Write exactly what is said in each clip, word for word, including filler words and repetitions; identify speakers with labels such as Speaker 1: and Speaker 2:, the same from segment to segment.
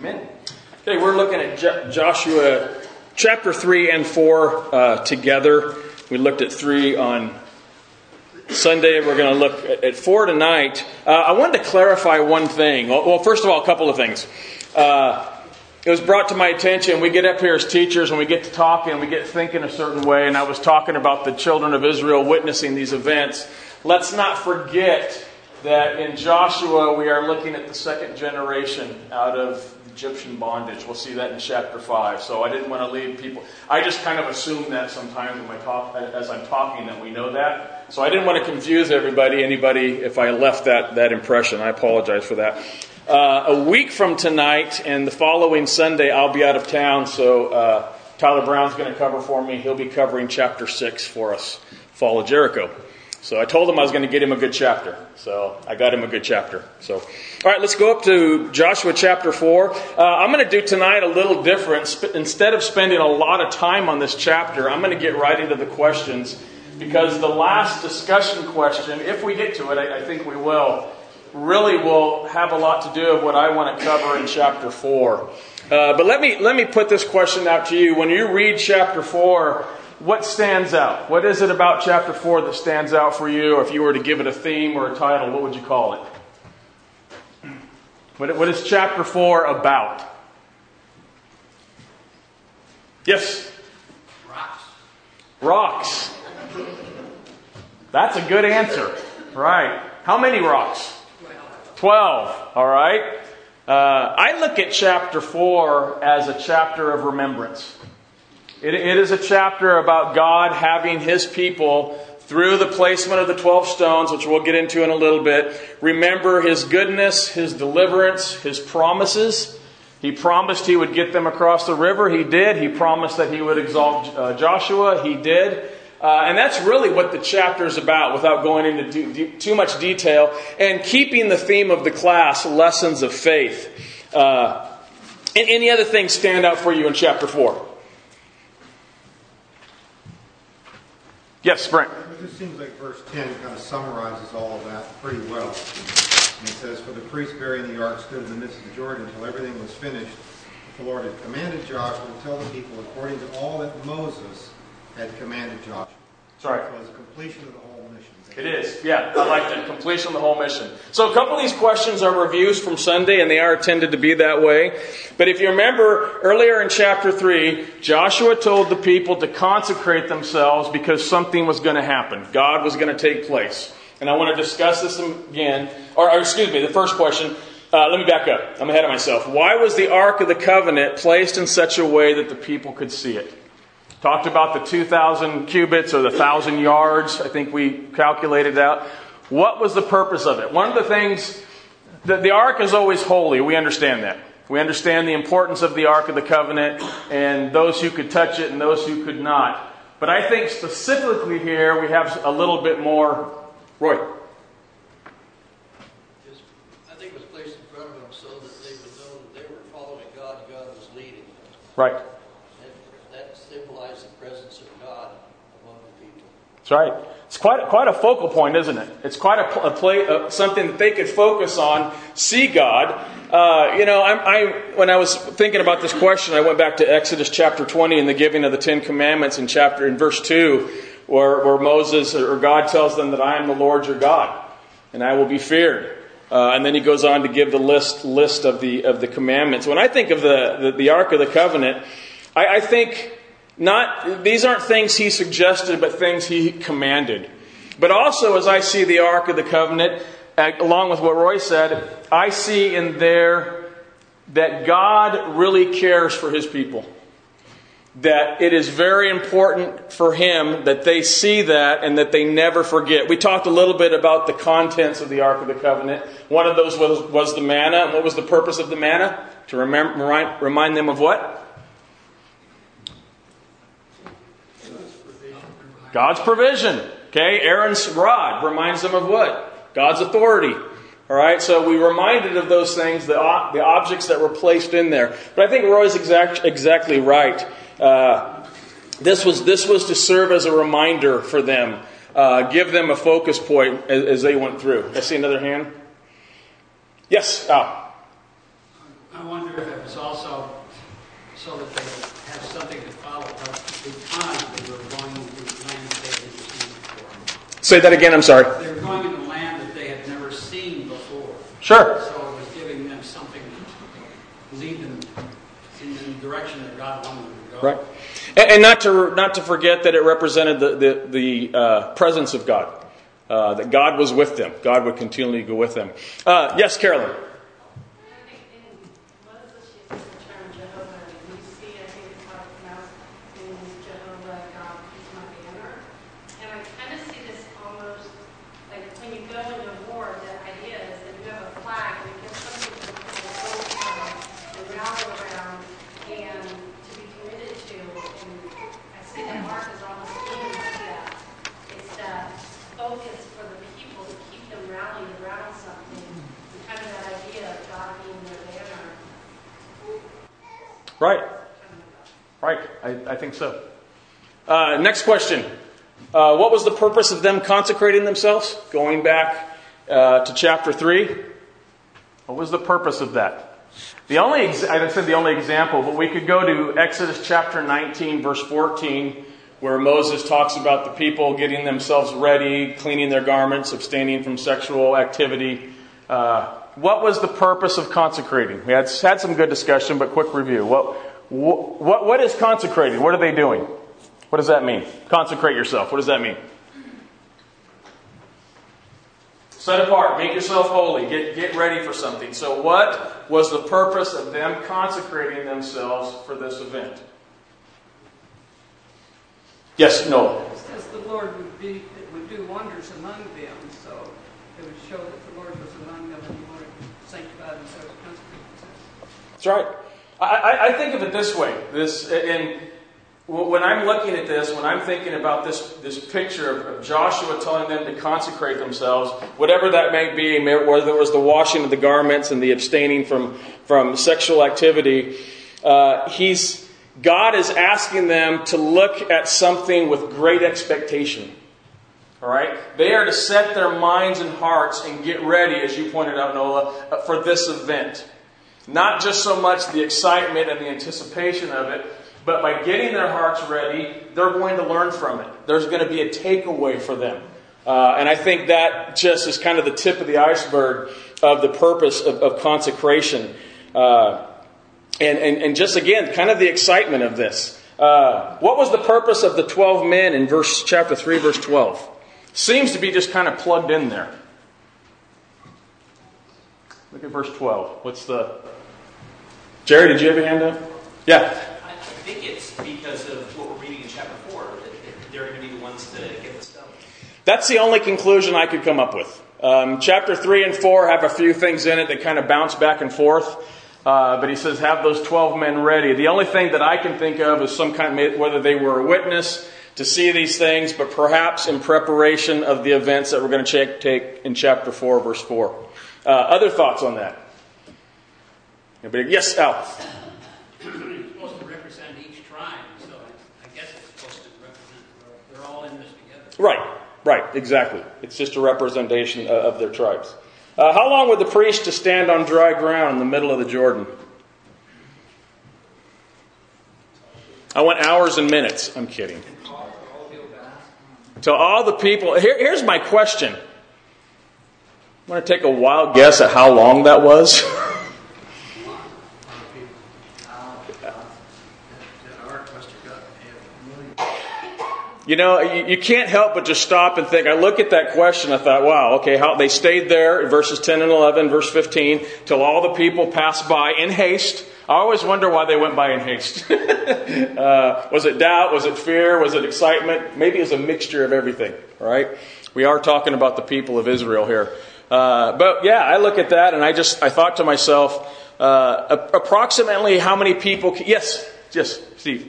Speaker 1: Amen. Okay, we're looking at Jo- Joshua chapter three and four uh, together. We looked at three on Sunday. We're going to look at, at four tonight. Uh, I wanted to clarify one thing. Well, well, first of all, a couple of things. Uh, it was brought to my attention. We get up here as teachers and we get to talking and we get thinking a certain way. And I was talking about the children of Israel witnessing these events. Let's not forget that in Joshua we are looking at the second generation out of Egyptian bondage. We'll see that in chapter five. So I didn't want to leave people. I just kind of assume that sometimes when I talk, as I'm talking, that we know that. So I didn't want to confuse everybody, anybody, if I left that, that impression. I apologize for that. Uh, a week from tonight and the following Sunday, I'll be out of town. So uh, Tyler Brown's going to cover for me. He'll be covering chapter six for us, Fall of Jericho. So I told him I was going to get him a good chapter. So I got him a good chapter. So, all right, let's go up to Joshua chapter four. Uh, I'm going to do tonight a little different. Sp- instead of spending a lot of time on this chapter, I'm going to get right into the questions. Because the last discussion question, if we get to it, I, I think we will, really will have a lot to do with what I want to cover in chapter four. Uh, but let me let me put this question out to you. When you read chapter four, what stands out? What is it about chapter four that stands out for you? Or if you were to give it a theme or a title, what would you call it? What, what is chapter four about? Yes?
Speaker 2: Rocks.
Speaker 1: Rocks. That's a good answer. Right. How many rocks?
Speaker 2: Twelve.
Speaker 1: Twelve. All right. Uh, I look at chapter four as a chapter of remembrance. It, it is a chapter about God having His people, through the placement of the twelve stones, which we'll get into in a little bit, remember His goodness, His deliverance, His promises. He promised He would get them across the river. He did. He promised that He would exalt uh, Joshua. He did. Uh, and that's really what the chapter is about, without going into do, do, too much detail. And keeping the theme of the class, lessons of faith. Uh, and any other things stand out for you in chapter four? Yes, Brent.
Speaker 3: It just seems like verse ten kind of summarizes all of that pretty well. And it says, "For the priest bearing the ark stood in the midst of the Jordan until everything was finished. The Lord had commanded Joshua to tell the people according to all that Moses had commanded Joshua."
Speaker 1: Sorry.
Speaker 3: So it's completion of the whole mission.
Speaker 1: It is. Yeah, I like that. Completion of the whole mission. So a couple of these questions are reviews from Sunday, and they are intended to be that way. But if you remember, earlier in chapter three, Joshua told the people to consecrate themselves because something was going to happen. God was going to take place. And I want to discuss this again. Or, or excuse me, the first question. Uh, let me back up. I'm ahead of myself. Why was the Ark of the Covenant placed in such a way that the people could see it? Talked about the two thousand cubits or the one thousand yards. I think we calculated out. What was the purpose of it? One of the things, that the Ark is always holy. We understand that. We understand the importance of the Ark of the Covenant and those who could touch it and those who could not. But I think specifically here we have a little bit more. Roy?
Speaker 2: I think it was placed in front of them so that they would know that they were following God and God was leading them.
Speaker 1: Right.
Speaker 2: That symbolized the presence of God among the people.
Speaker 1: That's right. It's quite a, quite a focal point, isn't it? It's quite a, a play, uh, something that they could focus on, see God. Uh, you know, I, I when I was thinking about this question, I went back to Exodus chapter twenty and the giving of the Ten Commandments in chapter in verse two, where, where Moses or God tells them that I am the Lord your God, and I will be feared. Uh, and then he goes on to give the list list of the of the commandments. When I think of the the, the Ark of the Covenant, I, I think. Not these aren't things he suggested, but things he commanded. But also, as I see the Ark of the Covenant, along with what Roy said, I see in there that God really cares for His people. That it is very important for Him that they see that and that they never forget. We talked a little bit about the contents of the Ark of the Covenant. One of those was, was the manna. And what was the purpose of the manna? To remember, remind, remind them of what? God's provision. Okay, Aaron's rod reminds them of what? God's authority. All right, so we reminded of those things, the, the objects that were placed in there. But I think Roy's exact, exactly right. Uh, this was this was to serve as a reminder for them, uh, give them a focus point as, as they went through. I see another hand. Yes, Al.
Speaker 4: I wonder wonder if it was also so that they would have something to follow because they were going into the land that they had never seen before.
Speaker 1: Say that again, I'm sorry.
Speaker 4: They were going into land that they had never seen before.
Speaker 1: Sure.
Speaker 4: So it was giving them something to lead them in the direction that God wanted them to go.
Speaker 1: Right. And, and not to not to forget that it represented the, the, the uh, presence of God. Uh, that God was with them. God would continually go with them. Uh, yes, Carolyn. Right. Right. I, I think so. Uh, next question. Uh, what was the purpose of them consecrating themselves? Going back uh, to chapter three. What was the purpose of that? The only, ex- I said the only example, but we could go to Exodus chapter nineteen, verse fourteen, where Moses talks about the people getting themselves ready, cleaning their garments, abstaining from sexual activity. Uh, What was the purpose of consecrating? We had had some good discussion, but quick review. What, what, what is consecrating? What are they doing? What does that mean? Consecrate yourself. What does that mean? Set apart. Make yourself holy. Get, get ready for something. So what was the purpose of them consecrating themselves for this event? Yes, Noah.
Speaker 5: Because the Lord would be would do wonders among them, so it would show that the Lord was among them and He wanted to sanctify themselves, consecrate themselves.
Speaker 1: That's right. I, I, I think of it this way. This and when I'm looking at this, when I'm thinking about this this picture of, of Joshua telling them to consecrate themselves, whatever that may be, whether it was the washing of the garments and the abstaining from from sexual activity, uh, he's God is asking them to look at something with great expectation. All right? They are to set their minds and hearts and get ready, as you pointed out, Nola, for this event. Not just so much the excitement and the anticipation of it, but by getting their hearts ready, they're going to learn from it. There's going to be a takeaway for them. Uh, and I think that just is kind of the tip of the iceberg of the purpose of, of consecration. Uh, and, and, and just again, kind of the excitement of this. Uh, what was the purpose of the twelve men in verse chapter three, verse twelve? Seems to be just kind of plugged in there. Look at verse twelve. What's the... Jerry, did you have your hand up? Yeah.
Speaker 6: I think it's because of what we're reading in chapter four, that they're going to be the ones to get this done.
Speaker 1: That's the only conclusion I could come up with. Um, chapter three and four have a few things in it that kind of bounce back and forth. Uh, but he says, have those twelve men ready. The only thing that I can think of is some kind of, whether they were a witness to see these things, but perhaps in preparation of the events that we're going to take in chapter four, verse four. Uh, other thoughts on that? Anybody? Yes, Al.
Speaker 4: It's supposed to represent each tribe, so I guess it's supposed to represent, they're all in this together.
Speaker 1: Right, right, exactly. It's just a representation of their tribes. Uh, how long would the priest to stand on dry ground in the middle of the Jordan? I went hours and minutes. I'm kidding. To all the people. Here, here's my question. I want to take a wild guess at how long that was. You know, you, you can't help but just stop and think. I look at that question, I thought, wow, okay, how they stayed there in verses ten and eleven, verse fifteen, till all the people passed by in haste. I always wonder why they went by in haste. uh, was it doubt? Was it fear? Was it excitement? Maybe it was a mixture of everything, right? We are talking about the people of Israel here. Uh, but yeah, I look at that and I just, I thought to myself, uh, approximately how many people, can, yes, yes, Steve.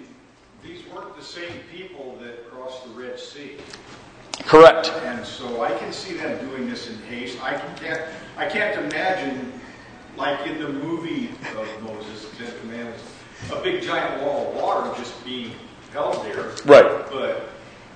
Speaker 1: Correct.
Speaker 7: And so I can see them doing this in haste. I can't, I can't imagine, like in the movie of Moses, the Ten Commandments, a big giant wall of water just being held there.
Speaker 1: Right.
Speaker 7: But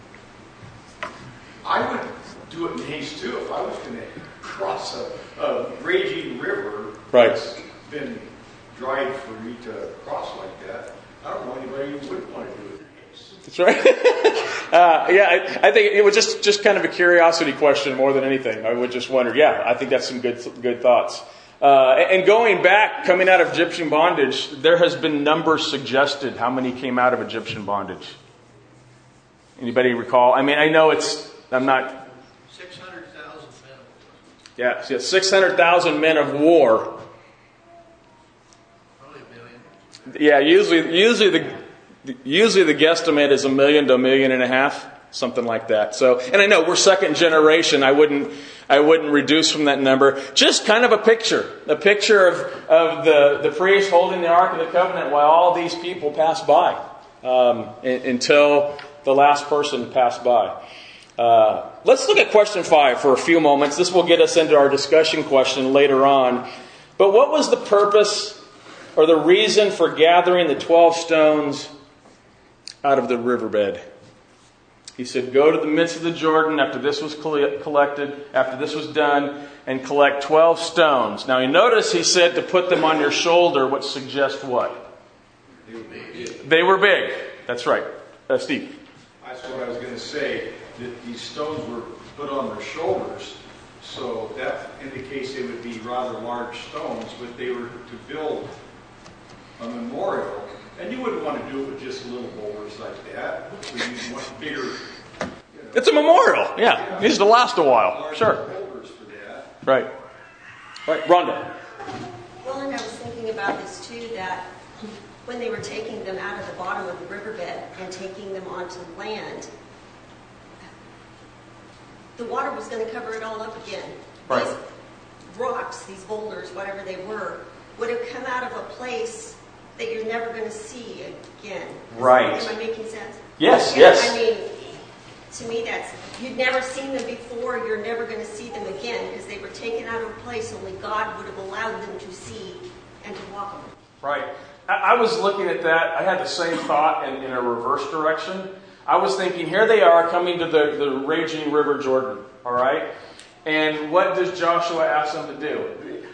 Speaker 7: I would do it in haste too if I was going to cross a, a raging river
Speaker 1: right.
Speaker 7: that's been dried for me to cross like that, I don't know anybody who would want to do it in haste.
Speaker 1: That's right. uh, yeah, I, I think it was just, just kind of a curiosity question more than anything. I would just wonder. Yeah, I think that's some good good thoughts. Uh, and going back, coming out of Egyptian bondage, there has been numbers suggested how many came out of Egyptian bondage. Anybody recall? I mean, I know it's, I'm not...
Speaker 2: six hundred thousand men.
Speaker 1: Yeah, so six hundred thousand men of war.
Speaker 2: Probably a million.
Speaker 1: Yeah, usually, usually the, usually the guesstimate is a million to a million and a half, something like that. So, and I know we're second generation. I wouldn't, I wouldn't reduce from that number. Just kind of a picture, a picture of, of the, the priest holding the Ark of the Covenant while all these people pass by, um, until the last person passed by. Uh, let's look at question five for a few moments. This will get us into our discussion question later on. But what was the purpose or the reason for gathering the twelve stones out of the riverbed? He said, go to the midst of the Jordan after this was collected, after this was done, and collect twelve stones. Now you notice he said to put them on your shoulder, which suggests what?
Speaker 7: They were big.
Speaker 1: They were big. That's right. Uh, Steve.
Speaker 7: That's what I was going to say, that these stones were put on their shoulders, so that indicates they would be rather large stones, but they were to build a memorial. And you wouldn't want to do it with just little boulders like that. We need much bigger. You know,
Speaker 1: It's a memorial. Yeah.
Speaker 7: Yeah.
Speaker 1: It needs to last a while.
Speaker 7: larger
Speaker 1: Sure.
Speaker 7: boulders for that.
Speaker 1: Right. Right. Rhonda.
Speaker 8: Well, and I was thinking about this too, that when they were taking them out of the bottom of the riverbed and taking them onto land, the water was going to cover it all up again.
Speaker 1: Right.
Speaker 8: These rocks, these boulders, whatever they were, would have come out of a place that you're never going to see again.
Speaker 1: Right.
Speaker 8: Am I making sense?
Speaker 1: Yes,
Speaker 8: Yeah,
Speaker 1: yes.
Speaker 8: I mean, to me, that's, you've never seen them before, you're never going to see them again, because they were taken out of a place only God would have allowed them to see and to walk on.
Speaker 1: Right. I, I was looking at that. I had the same thought in, in a reverse direction. I was thinking, here they are coming to the, the raging river Jordan. All right. And what does Joshua ask them to do?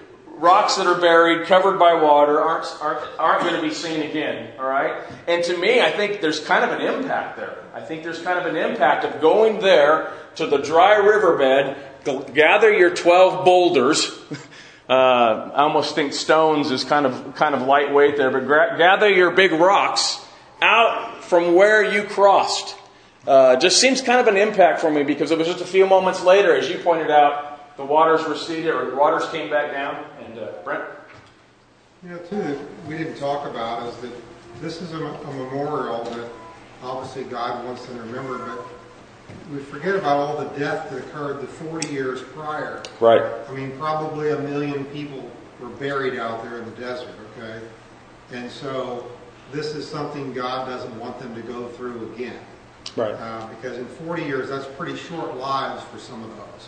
Speaker 1: Rocks that are buried, covered by water, aren't, aren't, aren't going to be seen again. All right. And to me, I think there's kind of an impact there. I think there's kind of an impact of going there to the dry riverbed, gather your twelve boulders. Uh, I almost think stones is kind of kind of lightweight there, but gra- gather your big rocks out from where you crossed. Uh, just seems kind of an impact for me, because it was just a few moments later, as you pointed out, the waters receded, or the waters came back down. And uh, Brent?
Speaker 3: You know, too, that we didn't talk about is that this is a, a memorial that obviously God wants them to remember, but we forget about all the death that occurred the forty years prior.
Speaker 1: Right.
Speaker 3: I mean, probably a million people were buried out there in the desert, okay? And so this is something God doesn't want them to go through again.
Speaker 1: Right.
Speaker 3: Uh, because in forty years, that's pretty short lives for some of those.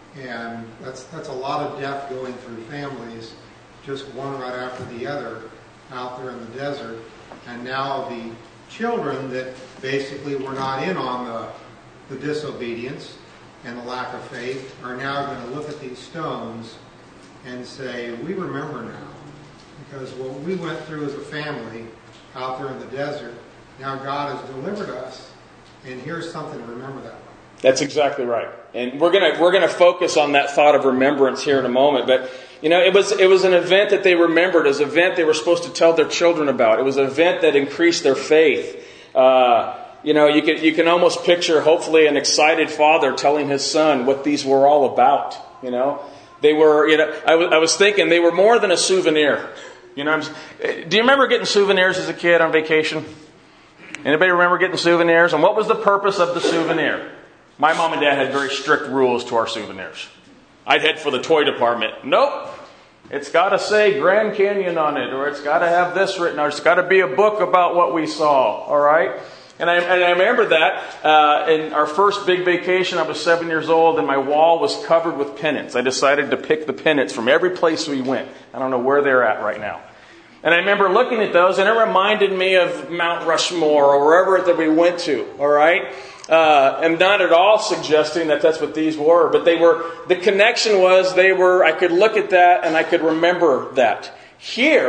Speaker 3: And that's that's a lot of death going through families, just one right after the other, out there in the desert. And now the children that basically were not in on the, the disobedience and the lack of faith are now going to look at these stones and say, we remember now. Because what we went through as a family out there in the desert, now God has delivered us, and here's something to remember that way.
Speaker 1: That's exactly right. And we're gonna we're gonna focus on that thought of remembrance here in a moment. But you know, it was it was an event that they remembered. It was an event they were supposed to tell their children about. It was an event that increased their faith. Uh, you know, you can you can almost picture, hopefully, an excited father telling his son what these were all about. You know, they were. You know, I, w- I was thinking they were more than a souvenir. You know, I'm, do you remember getting souvenirs as a kid on vacation? Anybody remember getting souvenirs? And what was the purpose of the souvenir? My mom and dad had very strict rules to our souvenirs. I'd head for the toy department. Nope. It's got to say Grand Canyon on it, or it's got to have this written, or it's got to be a book about what we saw. All right? And I, and I remember that uh, in our first big vacation, I was seven years old, and my wall was covered with pennants. I decided to pick the pennants from every place we went. I don't know where they're at right now. And I remember looking at those, and it reminded me of Mount Rushmore or wherever that we went to. All right? Uh, I'm not at all suggesting that that's what these were, but they were, the connection was they were, I could look at that and I could remember that. Here,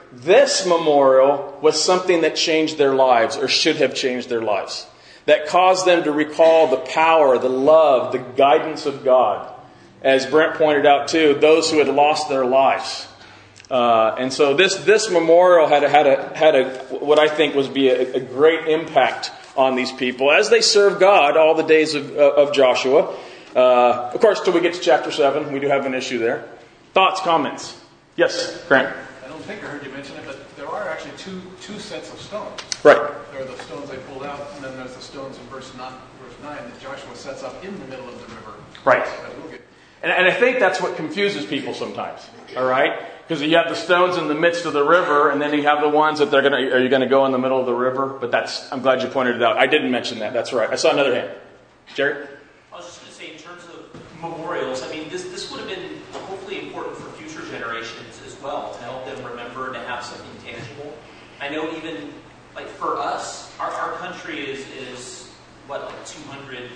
Speaker 1: This memorial was something that changed their lives, or should have changed their lives, that caused them to recall the power, the love, the guidance of God. As Brent pointed out too, those who had lost their lives. Uh, and so this this memorial had a, had a had a what I think was be a, a great impact on these people as they served God all the days of, of Joshua. Uh, of course, till we get to chapter seven, we do have an issue there. Thoughts, comments? Yes, Grant.
Speaker 9: I don't think I heard you mention it, but there are actually two two sets of stones.
Speaker 1: Right.
Speaker 9: There are the stones they pulled out, and then there's the stones in verse nine, verse nine that Joshua sets up in the middle of the river.
Speaker 1: Right.
Speaker 9: We'll get-
Speaker 1: And, and I think that's what confuses people sometimes. All right, because you have the stones in the midst of the river, and then you have the ones that they're gonna. Are you going to go in the middle of the river? But that's. I'm glad you pointed it out. I didn't mention that. That's right. I saw another hand. Jerry.
Speaker 6: I was just going to say, in terms of memorials, I mean, this this would have been hopefully important for future generations as well, to help them remember and to have something tangible. I know even, like, for us, our, our country is, is, what, like two hundred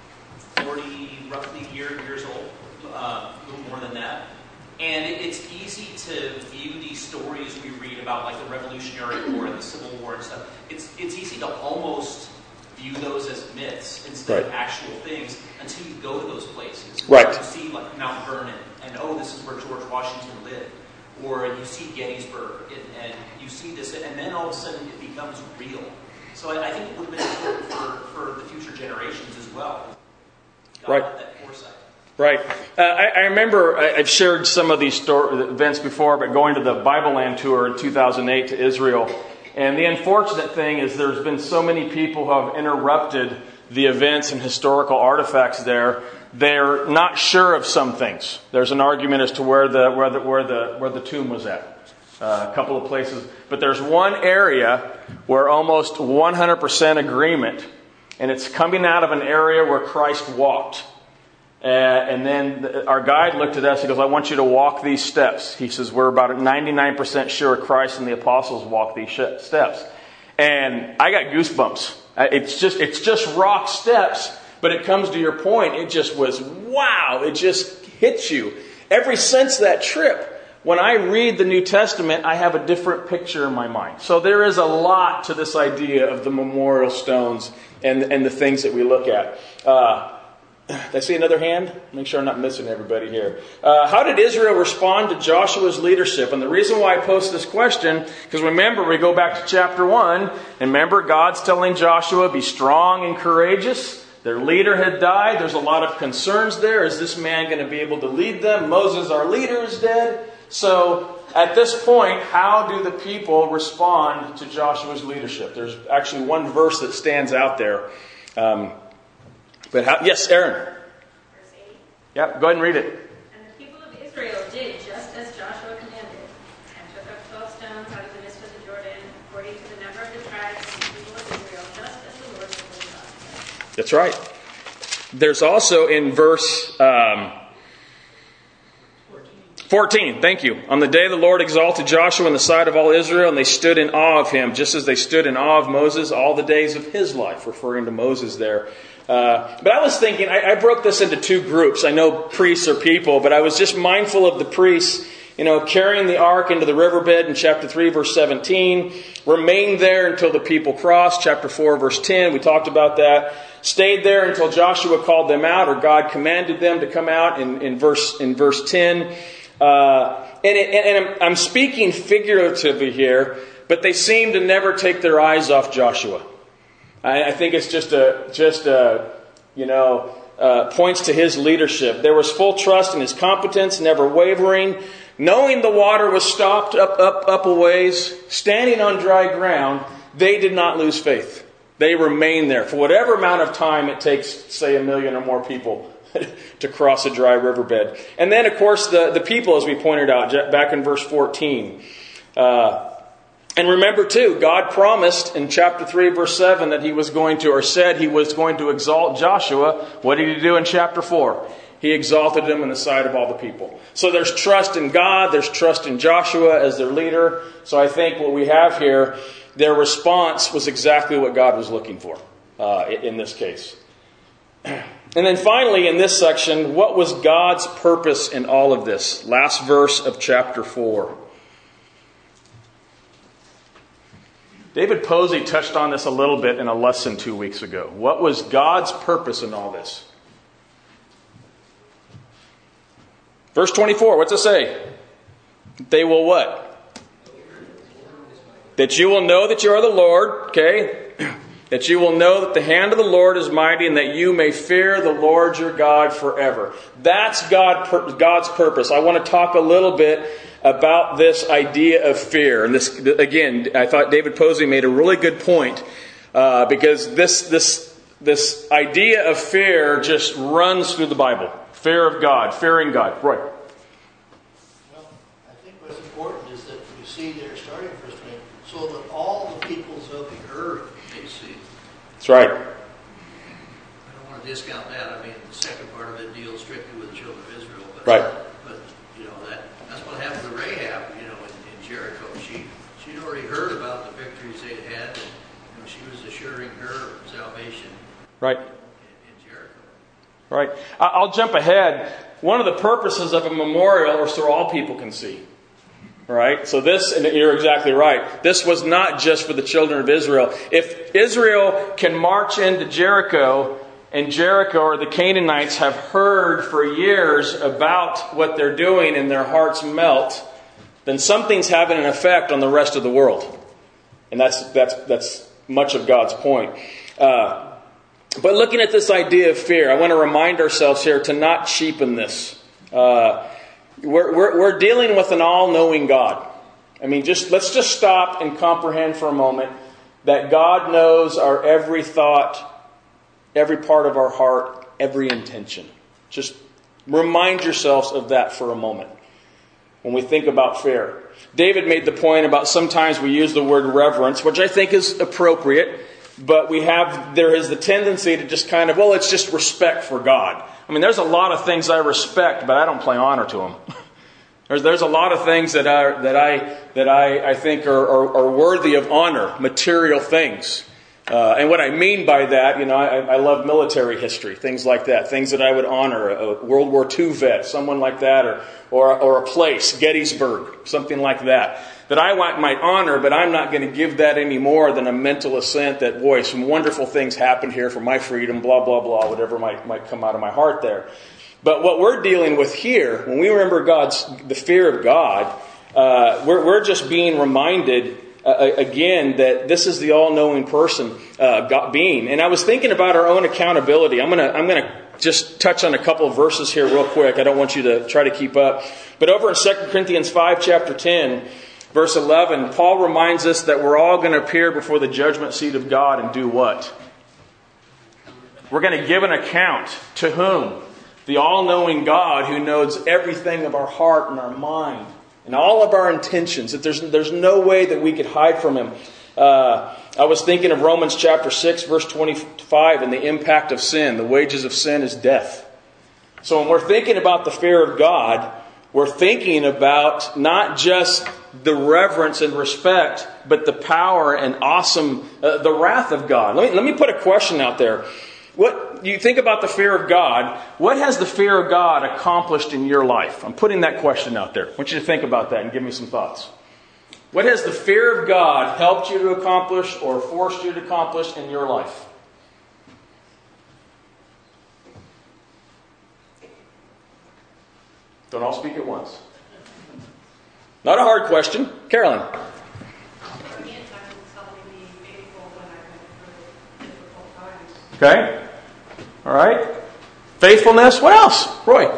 Speaker 6: forty, roughly, year, years old, uh, a little more than that. And it, it's easy to view these stories we read about, like the Revolutionary War and the Civil War and stuff. It's, it's easy to almost view those as myths instead
Speaker 1: Right.
Speaker 6: of actual things until you go to those places.
Speaker 1: Right.
Speaker 6: You see like Mount Vernon, and oh, this is where George Washington lived. Or you see Gettysburg, and, and you see this, and then all of a sudden it becomes real. So I, I think it would have been important for, for the future generations as well. God
Speaker 1: Right.
Speaker 6: had that foresight.
Speaker 1: Right. Uh, I, I remember I, I've shared some of these story, events before, but going to the Bible Land tour in two thousand eight to Israel. And the unfortunate thing is there's been so many people who have interrupted the events and historical artifacts there. They're not sure of some things. There's an argument as to where the where the where the where the tomb was at. Uh, a couple of places, but there's one area where almost one hundred percent agreement, and it's coming out of an area where Christ walked. Uh, and then the, our guide looked at us. He goes, "I want you to walk these steps." He says, "We're about ninety-nine percent sure Christ and the apostles walked these sh- steps." And I got goosebumps. It's just it's just rock steps, but it comes to your point. It just was wow. It just hits you. Ever since that trip, when I read the New Testament, I have a different picture in my mind. So there is a lot to this idea of the memorial stones and and the things that we look at. Uh, Did I see another hand? Make sure I'm not missing everybody here. Uh, how did Israel respond to Joshua's leadership? And the reason why I post this question, because remember, we go back to chapter one, and remember, God's telling Joshua, be strong and courageous. Their leader had died. There's a lot of concerns there. Is this man going to be able to lead them? Moses, our leader, is dead. So at this point, how do the people respond to Joshua's leadership? There's actually one verse that stands out there. Um, But how, yes, Aaron.
Speaker 10: Verse eight.
Speaker 1: Yeah, go ahead and read it.
Speaker 10: And the people of Israel did just as Joshua commanded, and took up twelve stones out of the midst of the Jordan, according to the number of the tribes of the people of Israel, just as the Lord told Joshua.
Speaker 1: That's right. There's also in verse um, fourteen, thank you. On the day the Lord exalted Joshua in the sight of all Israel, and they stood in awe of him, just as they stood in awe of Moses all the days of his life, referring to Moses there. Uh, but I was thinking, I, I broke this into two groups. I know priests are people, but I was just mindful of the priests, you know, carrying the ark into the riverbed in chapter three, verse seventeen, remained there until the people crossed, chapter four, verse ten, we talked about that, stayed there until Joshua called them out, or God commanded them to come out in, in verse in verse ten. Uh, and, it, and I'm, I'm speaking figuratively here, but they seem to never take their eyes off Joshua. I think it's just a, just a, you know, uh, points to his leadership. There was full trust in his competence, never wavering, knowing the water was stopped up, up, up a ways, standing on dry ground. They did not lose faith. They remained there for whatever amount of time it takes, say a million or more people to cross a dry riverbed. And then, of course, the, the people, as we pointed out back in verse fourteen, uh, and remember, too, God promised in chapter three, verse seven, that he was going to, or said he was going to exalt Joshua. What did he do in chapter four? He exalted him in the sight of all the people. So there's trust in God. There's trust in Joshua as their leader. So I think what we have here, their response was exactly what God was looking for uh, in this case. And then finally, in this section, what was God's purpose in all of this? Last verse of chapter four. David Posey touched on this a little bit in a lesson two weeks ago. What was God's purpose in all this? Verse twenty-four, what's it say? They will what? That you will know that you are the Lord, okay? That you will know that the hand of the Lord is mighty and that you may fear the Lord your God forever. That's God, God's purpose. I want to talk a little bit about this idea of fear. And this, again, I thought David Posey made a really good point uh, because this, this, this idea of fear just runs through the Bible. Fear of God, fearing God. Roy.
Speaker 2: Well, I think what's important is that we see there, starting in verse twenty, so that all the peoples of the earth may see.
Speaker 1: That's right.
Speaker 2: I don't want to discount that. I mean, the second part of it deals strictly with the children of Israel. But,
Speaker 1: right.
Speaker 2: But, you know, that that's what happened to Rahab, you know, in, in Jericho. She, she'd already heard about the victories they had, and you know, she was assuring her salvation.
Speaker 1: Right.
Speaker 2: In, in Jericho.
Speaker 1: Right. I'll jump ahead. One of the purposes of a memorial is so all people can see. Right? So this, and you're exactly right, this was not just for the children of Israel. If Israel can march into Jericho, and Jericho or the Canaanites have heard for years about what they're doing and their hearts melt, then something's having an effect on the rest of the world. And that's that's that's much of God's point. Uh, but looking at this idea of fear, I want to remind ourselves here to not cheapen this. Uh, We're, we're, we're dealing with an all-knowing God. I mean, just let's just stop and comprehend for a moment that God knows our every thought, every part of our heart, every intention. Just remind yourselves of that for a moment when we think about fear. David made the point about sometimes we use the word reverence, which I think is appropriate, but we have there is the tendency to just kind of, well, it's just respect for God. I mean, there's a lot of things I respect, but I don't play honor to them. There's there's a lot of things that I that I that I, I think are, are, are worthy of honor, material things. Uh, and what I mean by that, you know, I, I love military history, things like that, things that I would honor, a World War Two vet, someone like that, or or, or a place, Gettysburg, something like that, that I want, might honor, but I'm not going to give that any more than a mental assent that, boy, some wonderful things happened here for my freedom, blah, blah, blah, whatever might, might come out of my heart there. But what we're dealing with here, when we remember God's, the fear of God, uh, we're, we're just being reminded uh, again that this is the all-knowing person, uh, God, being. And I was thinking about our own accountability. I'm gonna, I'm gonna just touch on a couple of verses here real quick. I don't want you to try to keep up. But over in Second Corinthians five, chapter ten, verse eleven, Paul reminds us that we're all going to appear before the judgment seat of God and do what? We're going to give an account to whom? The all-knowing God who knows everything of our heart and our mind and all of our intentions. That there's, there's no way that we could hide from Him. Uh, I was thinking of Romans chapter six, verse twenty-five, and the impact of sin. The wages of sin is death. So when we're thinking about the fear of God, we're thinking about not just the reverence and respect, but the power and awesome, uh, the wrath of God. Let me, let me put a question out there. What you think about the fear of God, what has the fear of God accomplished in your life? I'm putting that question out there. I want you to think about that and give me some thoughts. What has the fear of God helped you to accomplish or forced you to accomplish in your life? Don't all speak at once. Not a hard question. Carolyn. Okay. All right. Faithfulness. What else? Roy.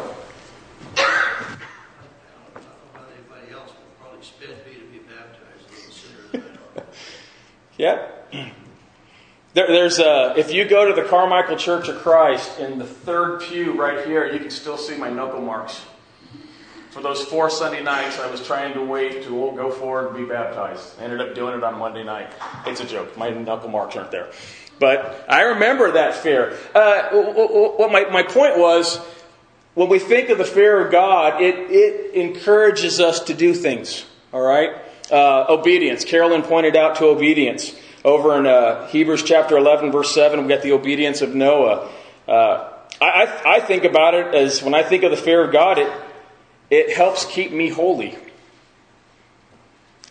Speaker 1: Yeah. There, there's a, if you go to the Carmichael Church of Christ in the third pew right here, you can still see my knuckle marks. For those four Sunday nights, I was trying to wait to go forward and be baptized. I ended up doing it on Monday night. It's a joke. My knuckle marks aren't there. But I remember that fear. Uh, what my, my point was, when we think of the fear of God, it, it encourages us to do things. All right? Uh, obedience. Carolyn pointed out to obedience. Over in uh, Hebrews chapter eleven, verse seven, we've got the obedience of Noah. Uh, I, I, I think about it as, when I think of the fear of God, it, it helps keep me holy.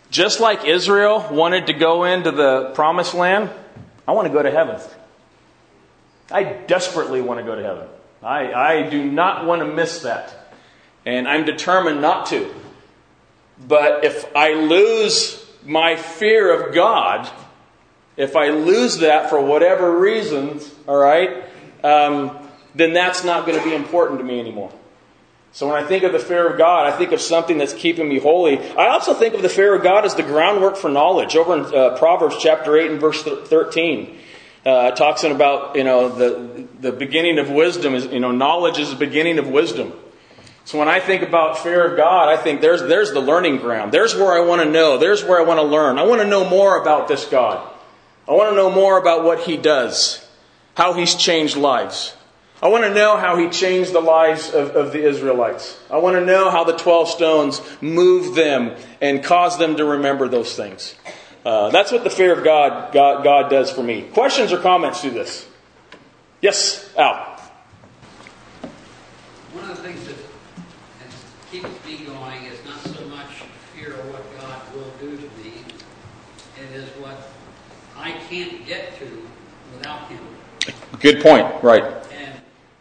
Speaker 1: Just like Israel wanted to go into the promised land, I want to go to heaven. I desperately want to go to heaven. I, I do not want to miss that. And I'm determined not to. But if I lose my fear of God, if I lose that for whatever reasons, all right, um, then that's not going to be important to me anymore. So when I think of the fear of God, I think of something that's keeping me holy. I also think of the fear of God as the groundwork for knowledge. Over in uh, Proverbs chapter eight and verse thirteen, uh, talks about, you know, the the beginning of wisdom is, you know, knowledge is the beginning of wisdom. So when I think about fear of God, I think there's there's the learning ground. There's where I want to know. There's where I want to learn. I want to know more about this God. I want to know more about what He does, how He's changed lives. I want to know how He changed the lives of, of the Israelites. I want to know how the twelve stones moved them and caused them to remember those things. Uh, that's what the fear of God, God God does for me. Questions or comments to this? Yes, Al.
Speaker 4: One of the things that keeps me going is not so much fear of what God will do to me. It is what I can't get to without Him.
Speaker 1: Good point. Right.
Speaker 4: And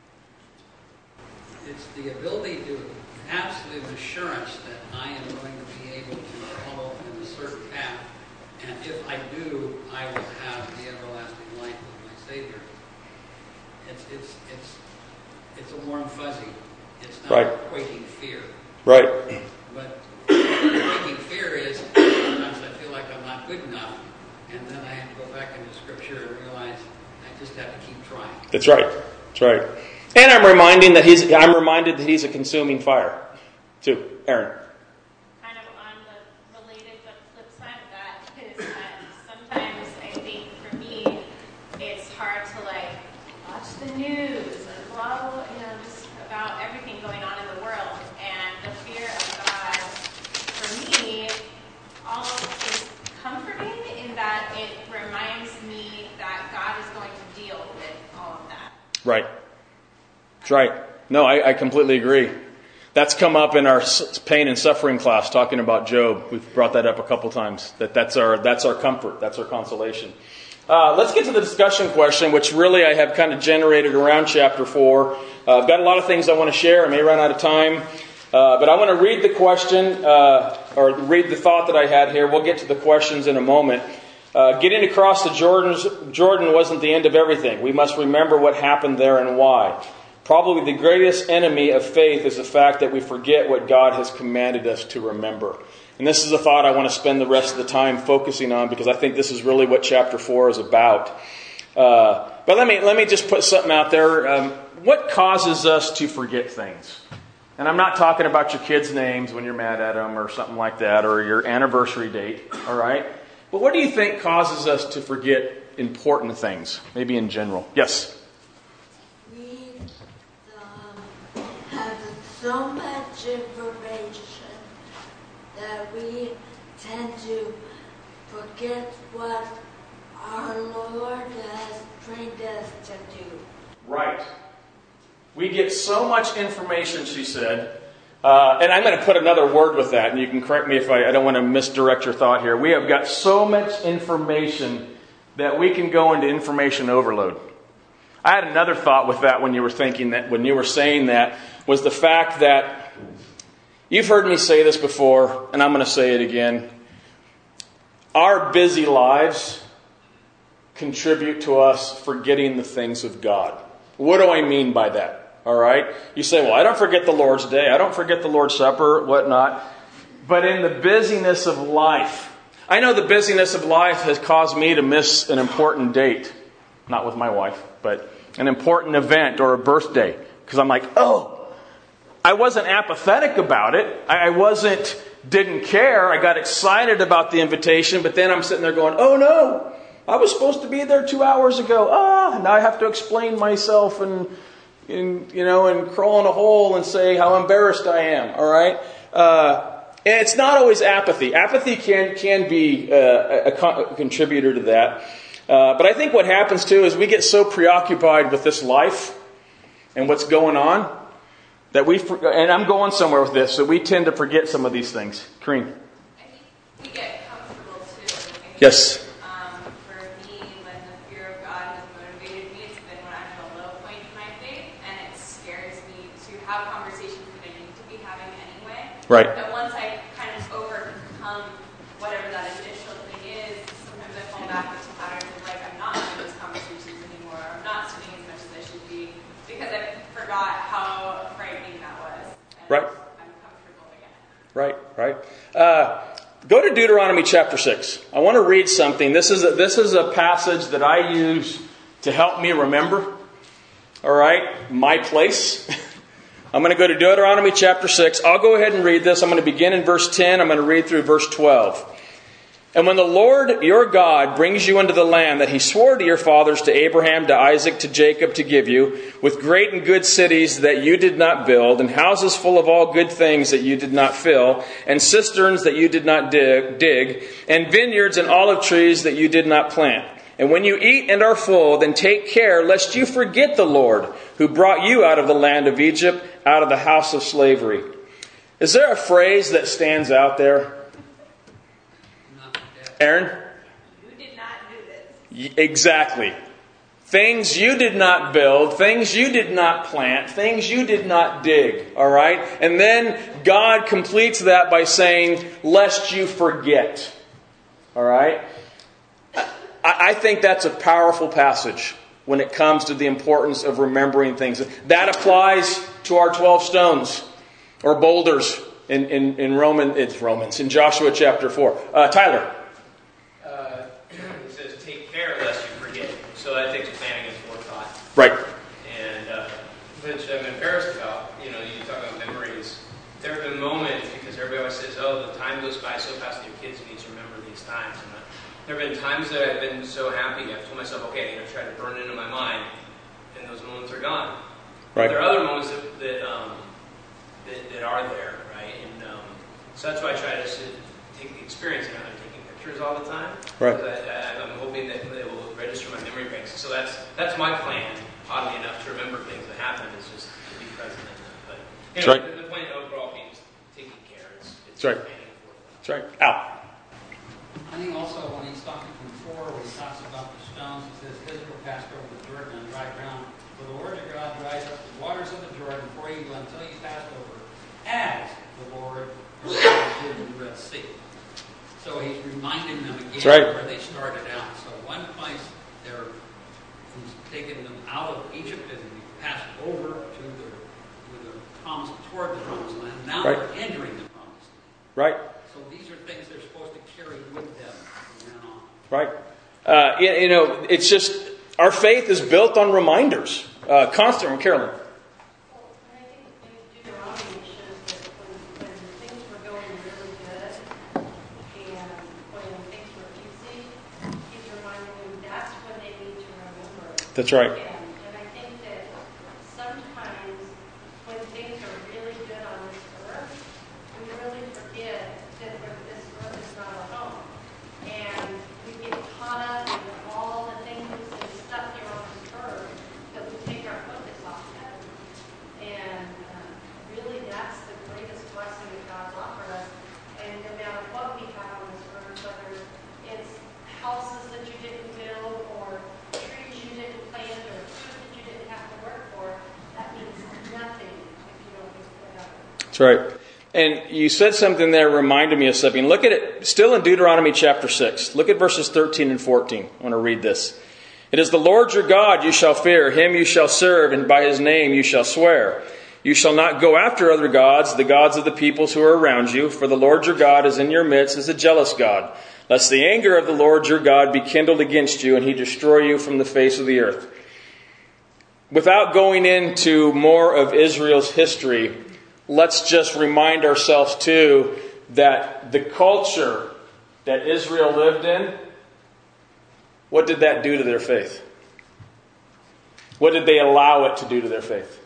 Speaker 4: it's the ability to have the assurance that I am going to be able to follow in a certain path. And if I do, I will have the everlasting life of my Savior. It's it's it's it's a warm fuzzy. It's not
Speaker 1: right.
Speaker 4: Quaking fear.
Speaker 1: Right.
Speaker 4: But quaking fear is sometimes I feel like I'm not good enough, and then I have to go back into Scripture and realize I just have to keep trying.
Speaker 1: That's right. That's right. And I'm reminding that he's. I'm reminded that He's a consuming fire, too. Aaron.
Speaker 10: Kind of on the related but flip side of that is that sometimes I think for me it's hard to like watch the news and blah blah, you know, just about everything going on in the world, and the fear of God for me all is comforting in that it reminds me that God is going to deal with all of that.
Speaker 1: Right. That's right. No, I, I completely agree. That's come up in our pain and suffering class, talking about Job. We've brought that up a couple times. That that's our that's our comfort. That's our consolation. Uh, let's get to the discussion question, which really I have kind of generated around chapter four. Uh, I've got a lot of things I want to share. I may run out of time. Uh, but I want to read the question, uh, or read the thought that I had here. We'll get to the questions in a moment. Uh, getting across the Jordan's, Jordan wasn't the end of everything. We must remember what happened there and why. Probably the greatest enemy of faith is the fact that we forget what God has commanded us to remember. And this is a thought I want to spend the rest of the time focusing on, because I think this is really what chapter four is about. Uh, but let me let me just put something out there. Um, what causes us to forget things? And I'm not talking about your kids' names when you're mad at them or something like that, or your anniversary date, all right? But what do you think causes us to forget important things, maybe in general? Yes?
Speaker 11: We um, have so much information that we tend to forget what our Lord has trained us to do.
Speaker 1: Right. We get so much information, she said. Uh, and I'm going to put another word with that, and you can correct me if I, I don't want to misdirect your thought here. We have got so much information that we can go into information overload. I had another thought with that when you were thinking that, when you were saying that, was the fact that you've heard me say this before, and I'm going to say it again. Our busy lives contribute to us forgetting the things of God. What do I mean by that? All right? You say, well, I don't forget the Lord's Day. I don't forget the Lord's Supper, whatnot. But in the busyness of life, I know the busyness of life has caused me to miss an important date. Not with my wife, but an important event or a birthday. Because I'm like, oh, I wasn't apathetic about it. I wasn't, didn't care. I got excited about the invitation, but then I'm sitting there going, oh no, I was supposed to be there two hours ago. Ah, now I have to explain myself and, and you know, and crawl in a hole and say how embarrassed I am. All right. Uh, and it's not always apathy. Apathy can can be uh, a, a contributor to that. Uh, but I think what happens too is we get so preoccupied with this life and what's going on that we, and I'm going somewhere with this, so we tend to forget some of these things. Kareen.
Speaker 10: We get
Speaker 1: Yes.
Speaker 10: Um, for me, when the fear of God has motivated me, it's been when I'm at a low point in my faith, and it scares me to have conversations that I need to be having anyway.
Speaker 1: Right.
Speaker 10: But once I kind of overcome whatever that initial thing is, sometimes I fall back into patterns of like, I'm not having those conversations anymore, or I'm not sitting as much as I should be, because I forgot how frightening that was. And
Speaker 1: Right.
Speaker 10: I'm comfortable again.
Speaker 1: Right, right. Uh, go to Deuteronomy chapter six. I want to read something. This is a, this is a passage that I use to help me remember. All right, my place. I'm going to go to Deuteronomy chapter six. I'll go ahead and read this. I'm going to begin in verse ten. I'm going to read through verse twelve. And when the Lord your God brings you into the land that he swore to your fathers, to Abraham, to Isaac, to Jacob, to give you, with great and good cities that you did not build, and houses full of all good things that you did not fill, and cisterns that you did not dig, dig, and vineyards and olive trees that you did not plant. And when you eat and are full, then take care lest you forget the Lord, who brought you out of the land of Egypt, out of the house of slavery. Is there a phrase that stands out there? Aaron?
Speaker 10: You did not do this.
Speaker 1: Exactly. Things you did not build, things you did not plant, things you did not dig. All right? And then God completes that by saying, lest you forget. All right? I think that's a powerful passage when it comes to the importance of remembering things. That applies to our twelve stones or boulders in, in, in Roman, it's Romans, in Joshua chapter four. Uh, Tyler.
Speaker 12: It says, take care lest you forget. So I think it's planning is forethought.
Speaker 1: Right.
Speaker 12: And uh, which I'm embarrassed about. You know, you talk about memories. There have been moments, because everybody always says, oh, the time goes by so fast that your kids need to remember these times. And uh, there have been times that I've been so happy, I've told myself, okay, I'm going to try to burn it into my mind, and those moments are gone.
Speaker 1: Right.
Speaker 12: But there are other moments that that, um, that, that are there, right? And um, so that's why I try to sit, take the experience, you know, I'm taking pictures all the time.
Speaker 1: Right.
Speaker 12: I, I, I'm hoping that it will register my memory banks. So that's that's my plan, oddly enough, to remember things that happened, is just to be present in them. But you know,
Speaker 1: right.
Speaker 12: the, the point overall being is taking care. It's, it's
Speaker 1: that's right. That's right. Al.
Speaker 4: I think also when he's talking from four, when he talks about the stones, he says, Israel passed over the Jordan on dry ground. For the Lord your God dries up the waters of the Jordan for you until you pass over, as the Lord your God did in the Red Sea. So he's reminding them again
Speaker 1: right.
Speaker 4: where they started out. So one place they're he's taking them out of Egypt and he passed over to the, to the promise, toward the promised land. Now
Speaker 1: right.
Speaker 4: they're entering the promised land.
Speaker 1: Right.
Speaker 4: So these are things they're supposed to carry with them from then on.
Speaker 1: Right. Uh, you, you know, it's just, our faith is built on reminders. Uh, Constant, Carolyn.
Speaker 13: Well, I think in Deuteronomy shows that when, when things were going really good and when things were easy, he's reminding them that's when they need to remember.
Speaker 1: That's right.
Speaker 13: And, and I think that sometimes when things are really good on this earth, we really forget that this earth is not our home. And we get caught up in all the things and stuff here on this earth that we take our focus off of. And uh, really that's the greatest blessing that God's offered us. And no matter what we have on this earth, whether it's houses that you didn't build or trees you didn't plant or food that you didn't have to work for, that means nothing if you don't get put out.
Speaker 1: That's right. And you said something there reminded me of something. Look at it, still in Deuteronomy chapter six. Look at verses thirteen and fourteen. I want to read this. It is the Lord your God you shall fear, him you shall serve, and by his name you shall swear. You shall not go after other gods, the gods of the peoples who are around you, for the Lord your God is in your midst as a jealous God, lest the anger of the Lord your God be kindled against you, and he destroy you from the face of the earth. Without going into more of Israel's history, let's just remind ourselves too that the culture that Israel lived in, what did that do to their faith? What did they allow it to do to their faith?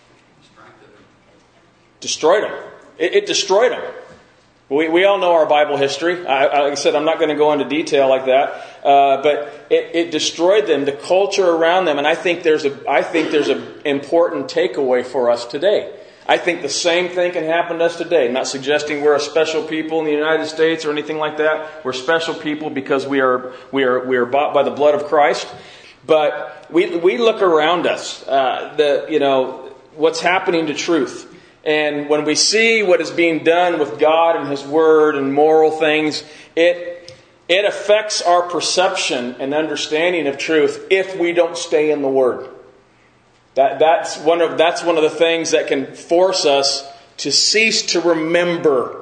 Speaker 1: Destroyed them. It, it destroyed them. We, we all know our Bible history. I, like I said, I'm not going to go into detail like that, uh, but it, it destroyed them, the culture around them, and I think there's a I think there's an important takeaway for us today. I think the same thing can happen to us today. I'm not suggesting we're a special people in the United States or anything like that. We're special people because we are we are we are bought by the blood of Christ. But we we look around us, uh, the you know what's happening to truth. And when we see what is being done with God and His Word and moral things, it it affects our perception and understanding of truth if we don't stay in the Word. That that's one of that's one of the things that can force us to cease to remember.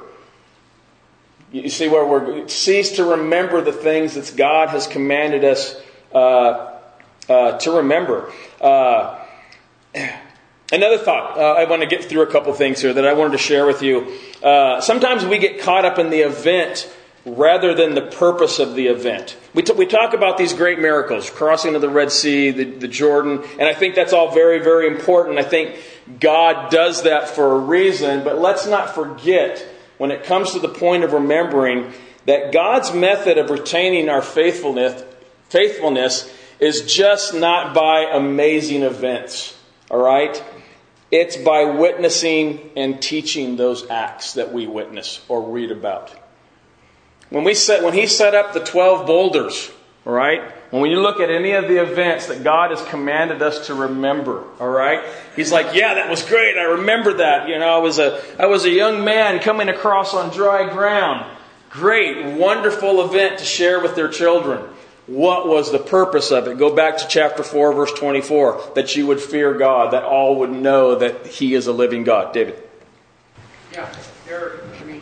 Speaker 1: You see where we're cease to remember the things that God has commanded us uh, uh, to remember. Uh, Another thought, uh, I want to get through a couple things here that I wanted to share with you. Uh, sometimes we get caught up in the event rather than the purpose of the event. We, t- we talk about these great miracles, crossing of the Red Sea, the, the Jordan, and I think that's all very, very important. I think God does that for a reason, but let's not forget, when it comes to the point of remembering, that God's method of retaining our faithfulness, faithfulness is just not by amazing events, all right? It's by witnessing and teaching those acts that we witness or read about. When we set, when He set up the twelve boulders, all right, when you look at any of the events that God has commanded us to remember, all right, He's like, yeah, that was great. I remember that. You know, I was a I was a young man coming across on dry ground. Great, wonderful event to share with their children. What was the purpose of it? Go back to chapter four, verse twenty-four. That you would fear God, that all would know that He is a living God. David.
Speaker 14: Yeah, there. I mean,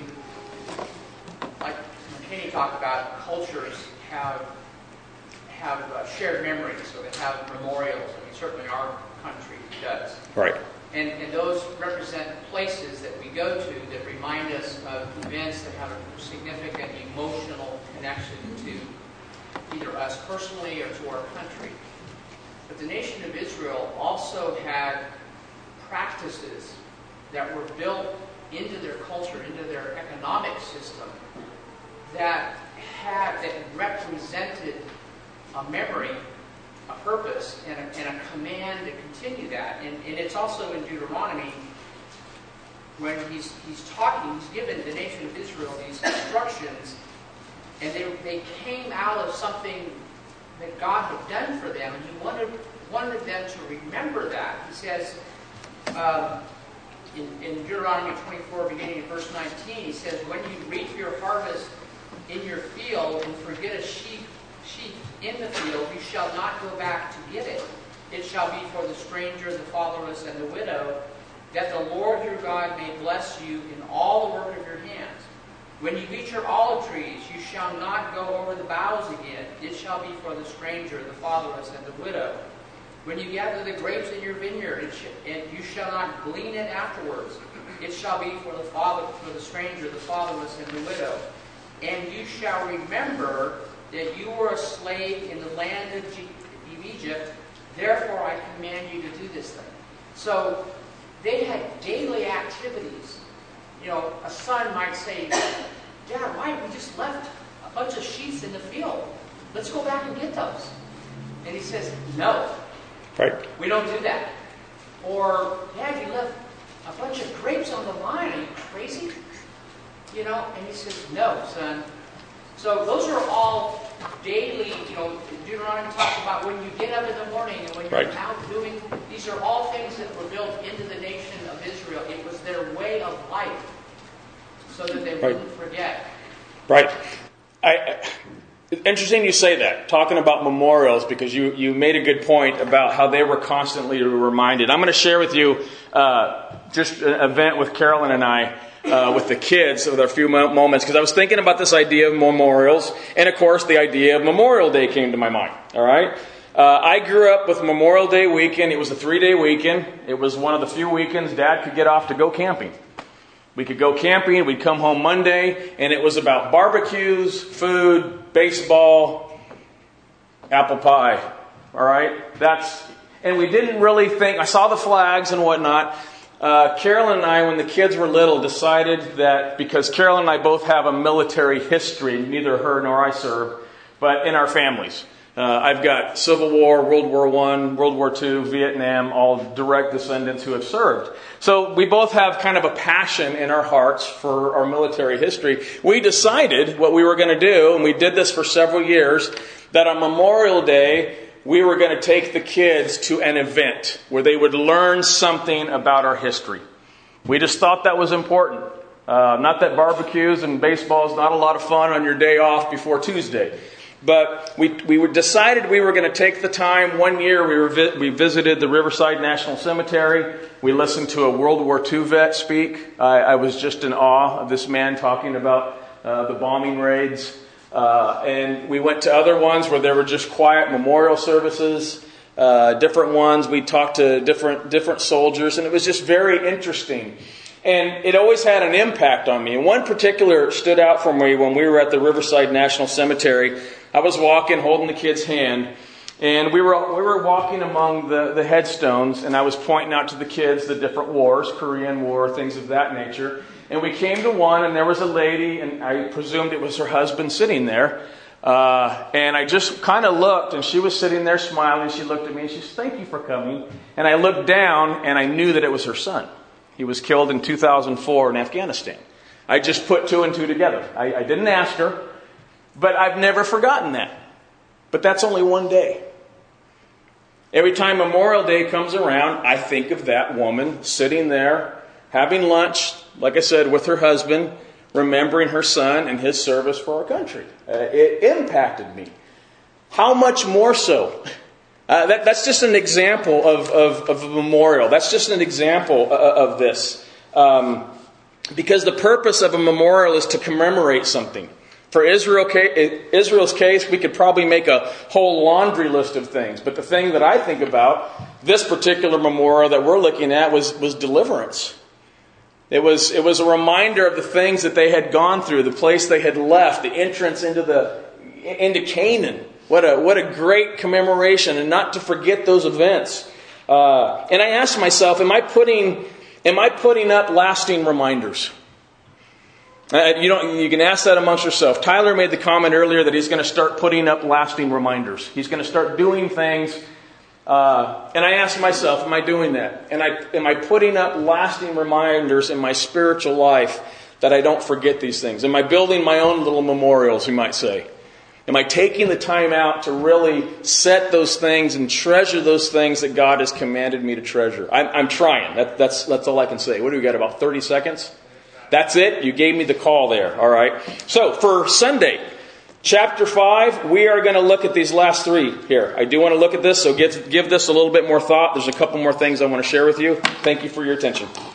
Speaker 14: like Kenny talked about, cultures have have uh, shared memories, so they have memorials. I mean, certainly our country does.
Speaker 1: Right.
Speaker 14: And and those represent places that we go to that remind us of events that have a significant emotional connection to either us personally or to our country. But the nation of Israel also had practices that were built into their culture, into their economic system, that had that represented a memory, a purpose, and a, and a command to continue that. And, and it's also in Deuteronomy when he's he's talking, he's given the nation of Israel these instructions. And they, they came out of something that God had done for them, and He wanted wanted them to remember that. He says um, in, in Deuteronomy twenty-four, beginning in verse nineteen, He says, when you reap your harvest in your field and forget a sheep, sheep in the field, you shall not go back to get it. It shall be for the stranger, the fatherless, and the widow, that the Lord your God may bless you in all the work of your hands. When you eat your olive trees, you shall not go over the boughs again. It shall be for the stranger, the fatherless, and the widow. When you gather the grapes in your vineyard, it sh- and you shall not glean it afterwards. It shall be for the father, for the stranger, the fatherless, and the widow. And you shall remember that you were a slave in the land of, G- of Egypt. Therefore, I command you to do this thing. So they had daily activities. You know, a son might say, Dad, why we just left a bunch of sheets in the field? Let's go back and get those. And he says, no.
Speaker 1: Right.
Speaker 14: We don't do that. Or, Dad, you left a bunch of grapes on the line. Are you crazy? You know, and he says, no, son. So those are all daily, you know, Deuteronomy talks about when you get up in the morning and when you're
Speaker 1: right.
Speaker 14: out doing, these are all things that were built into the nation of Israel. It was their way of life so that they
Speaker 1: right.
Speaker 14: wouldn't forget.
Speaker 1: Right. I, interesting you say that, talking about memorials, because you, you made a good point about how they were constantly reminded. I'm going to share with you uh, just an event with Carolyn and I, uh, with the kids, with a few moments, because I was thinking about this idea of memorials, and of course the idea of Memorial Day came to my mind. All right? Uh, I grew up with Memorial Day weekend. It was a three-day weekend. It was one of the few weekends Dad could get off to go camping. We could go camping. We'd come home Monday, and it was about barbecues, food, baseball, apple pie. All right? That's, and we didn't really think, I saw the flags and whatnot. Uh, Carolyn and I, when the kids were little, decided that, because Carolyn and I both have a military history, neither her nor I served, but in our families. Uh, I've got Civil War, World War One, World War Two, Vietnam, all direct descendants who have served. So we both have kind of a passion in our hearts for our military history. We decided what we were going to do, and we did this for several years, that on Memorial Day, we were going to take the kids to an event where they would learn something about our history. We just thought that was important. Uh, not that barbecues and baseball is not a lot of fun on your day off before Tuesday. But we we were decided we were going to take the time. One year we were vi- we visited the Riverside National Cemetery. We listened to a World War Two vet speak. I, I was just in awe of this man talking about uh, the bombing raids. Uh, and we went to other ones where there were just quiet memorial services, uh, different ones. We talked to different different soldiers, and it was just very interesting. And it always had an impact on me. And one particular stood out for me when we were at the Riverside National Cemetery. I was walking, holding the kid's hand, and we were we were walking among the, the headstones, and I was pointing out to the kids the different wars, Korean War, things of that nature. And we came to one, and there was a lady, and I presumed it was her husband sitting there. Uh, and I just kind of looked, and she was sitting there smiling. She looked at me, and she said, "Thank you for coming." And I looked down, and I knew that it was her son. He was killed in two thousand four in Afghanistan. I just put two and two together. I, I didn't ask her, but I've never forgotten that. But that's only one day. Every time Memorial Day comes around, I think of that woman sitting there, having lunch, like I said, with her husband, remembering her son and his service for our country. Uh, it impacted me. How much more so? Uh, that, that's just an example of, of, of a memorial. That's just an example of, of this. Um, because the purpose of a memorial is to commemorate something. For Israel, Israel's case, we could probably make a whole laundry list of things. But the thing that I think about, this particular memorial that we're looking at, was, was deliverance. It was, it was a reminder of the things that they had gone through, the place they had left, the entrance into, the, into Canaan. What a what a great commemoration, and not to forget those events. Uh, and I asked myself, am I putting am I putting up lasting reminders? Uh, you don't. You can ask that amongst yourself. Tyler made the comment earlier that he's going to start putting up lasting reminders. He's going to start doing things. Uh, and I asked myself, am I doing that? And I am I putting up lasting reminders in my spiritual life that I don't forget these things? Am I building my own little memorials, you might say? Am I taking the time out to really set those things and treasure those things that God has commanded me to treasure? I'm, I'm trying. That, that's that's all I can say. What do we got, about thirty seconds? That's it? You gave me the call there. All right. So for Sunday, chapter five, we are going to look at these last three here. I do want to look at this, so give, give this a little bit more thought. There's a couple more things I want to share with you. Thank you for your attention.